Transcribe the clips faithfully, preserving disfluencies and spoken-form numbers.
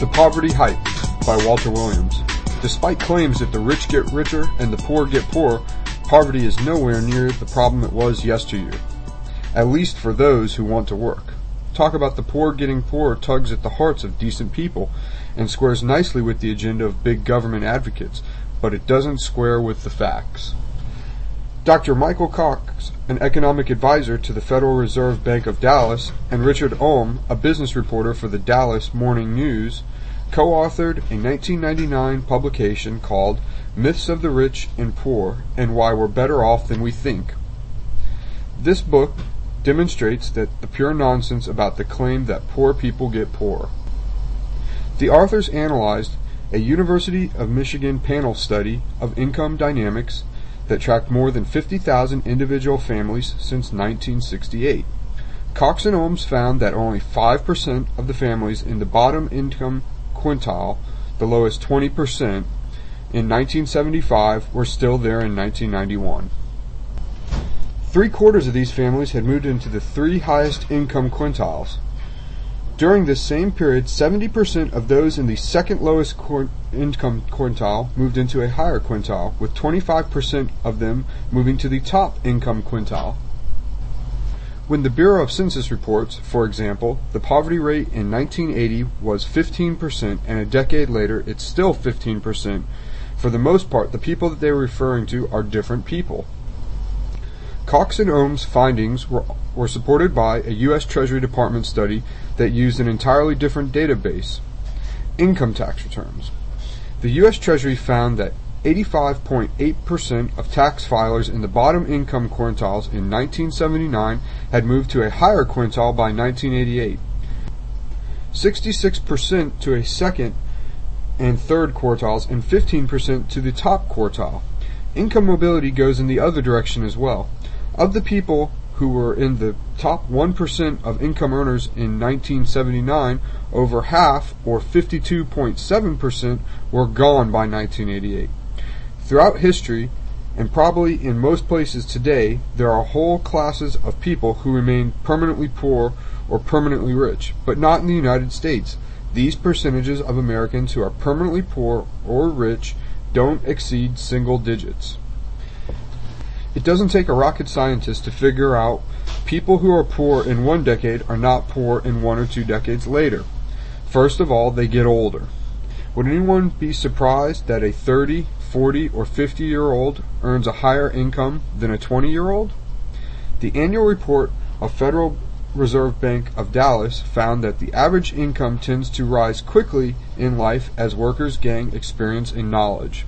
The Poverty Hype by Walter Williams. Despite claims that the rich get richer and the poor get poorer, poverty is nowhere near the problem it was yesteryear, at least for those who want to work. Talk about the poor getting poorer tugs at the hearts of decent people and squares nicely with the agenda of big government advocates, but it doesn't square with the facts. Doctor Michael Cox, an economic advisor to the Federal Reserve Bank of Dallas, and Richard Ulm, a business reporter for the Dallas Morning News, co-authored a nineteen ninety-nine publication called Myths of the Rich and Poor and Why We're Better Off Than We Think. This book demonstrates that the pure nonsense about the claim that poor people get poorer. The authors analyzed a University of Michigan panel study of income dynamics that tracked more than fifty thousand individual families since nineteen sixty-eight. Cox and Holmes found that only five percent of the families in the bottom income quintile, the lowest twenty percent, in nineteen seventy-five were still there in nineteen ninety-one. Three quarters of these families had moved into the three highest income quintiles. During this same period, seventy percent of those in the second lowest qu- income quintile moved into a higher quintile, with twenty-five percent of them moving to the top income quintile. When the Bureau of Census reports, for example, the poverty rate in nineteen eighty was fifteen percent, and a decade later it's still fifteen percent, for the most part the people that they were referring to are different people. Cox and Ohm's findings were, were supported by a U S Treasury Department study that used an entirely different database, income tax returns. The U S Treasury found that eighty-five point eight percent of tax filers in the bottom income quintiles in nineteen seventy-nine had moved to a higher quintile by nineteen eighty-eight, sixty-six percent to a second and third quartiles, and fifteen percent to the top quartile. Income mobility goes in the other direction as well. Of the people who were in the top one percent of income earners in nineteen seventy-nine, over half, or fifty-two point seven percent, were gone by nineteen eighty-eight. Throughout history, and probably in most places today, there are whole classes of people who remain permanently poor or permanently rich, but not in the United States. These percentages of Americans who are permanently poor or rich don't exceed single digits. It doesn't take a rocket scientist to figure out people who are poor in one decade are not poor in one or two decades later. First of all, they get older. Would anyone be surprised that a thirty, forty, or fifty-year-old earns a higher income than a twenty-year-old? The annual report of Federal Reserve Bank of Dallas found that the average income tends to rise quickly in life as workers gain experience and knowledge.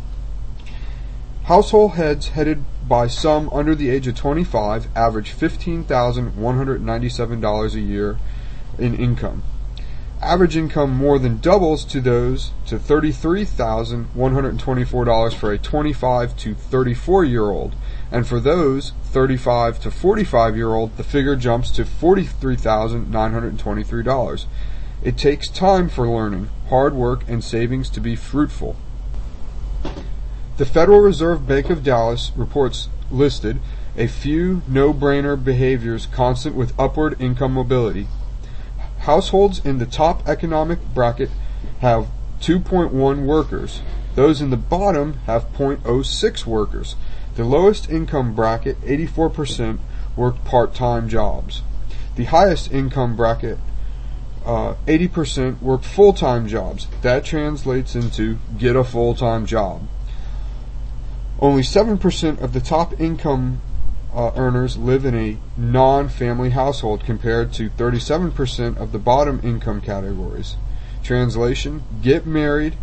Household heads headed by some under the age of twenty-five average fifteen thousand one hundred ninety-seven dollars a year in income. Average income more than doubles to those to thirty-three thousand one hundred twenty-four dollars for a twenty-five to thirty-four year old, and for those thirty-five to forty-five year old the figure jumps to forty-three thousand nine hundred twenty-three dollars. It takes time for learning, hard work, and savings to be fruitful. The Federal Reserve Bank of Dallas reports listed a few no-brainer behaviors constant with upward income mobility. Households in the top economic bracket have two point one workers. Those in the bottom have zero point zero six workers. The lowest income bracket, eighty-four percent, work part-time jobs. The highest income bracket, uh, eighty percent, work full-time jobs. That translates into get a full-time job. Only seven percent of the top income uh, earners live in a non-family household compared to thirty-seven percent of the bottom income categories. Translation, get married.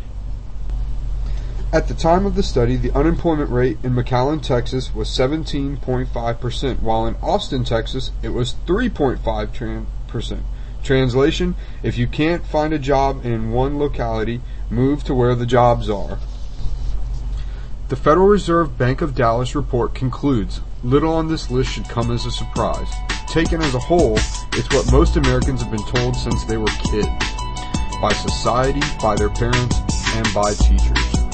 At the time of the study, the unemployment rate in McAllen, Texas was seventeen point five percent, while in Austin, Texas, it was three point five percent. Translation, if you can't find a job in one locality, move to where the jobs are. The Federal Reserve Bank of Dallas report concludes, little on this list should come as a surprise. Taken as a whole, it's what most Americans have been told since they were kids, by society, by their parents, and by teachers.